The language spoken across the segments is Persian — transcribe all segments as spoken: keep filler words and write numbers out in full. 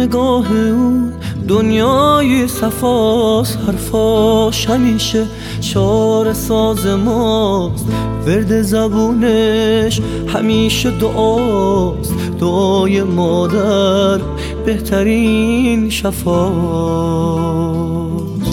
نگاه اون دنیای صفاست، حرفاش همیشه چاره ساز ماست، ورد زبونش همیشه دعاست، دعای مادر بهترین شفاست.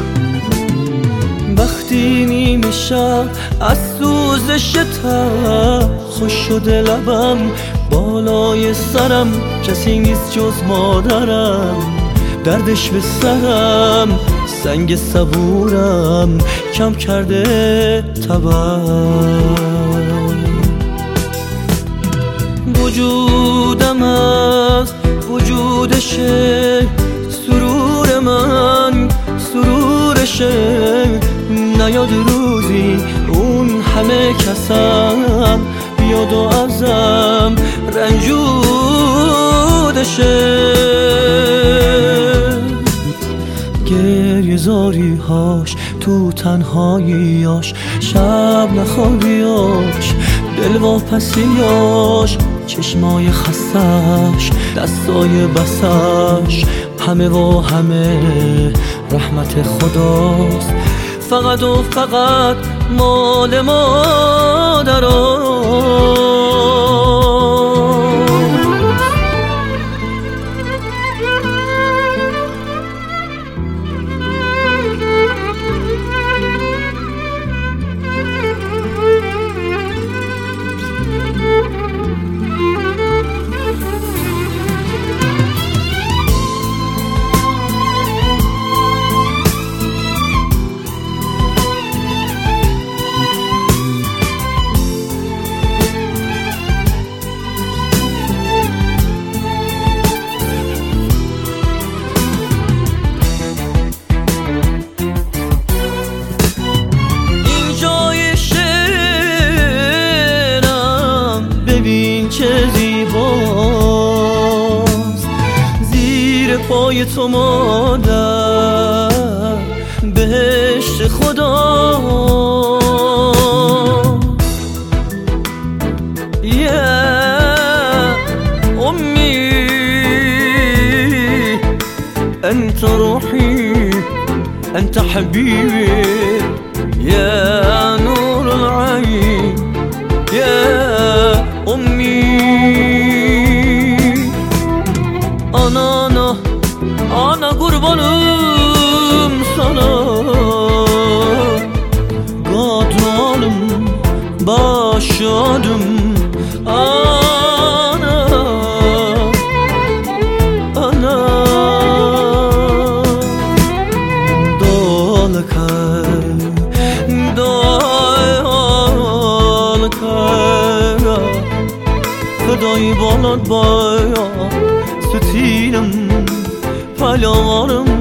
وقتی نیمه شب از سوزش تب خوش شده لبم، بالای سرم کسی نیست جز مادرم، دردش به سرم سنگ صبورم کم کرده تبم. وجودم از وجودشه، سرور من سرورشه، نیاد روزی اون همه کسم بیاد و ازم رنجودشه. گریه زاری هاش تو تنهاییاش، شب نخوابیاش، دل واپسیاش، چشمای خستش، دستای بسش، همه و همه رحمت خداست، فقط و فقط مال مادرم. چه زیباست زیر پای تو مادر، بهشت خدا. یا امی انت روحی انت حبیبی، یا نور العین یا أمي. أنا أنا أنا قربانım sana، قادرانım başladım ana ana. Dolkar dolkar خدای بالات بایا، ستینم پلاوانم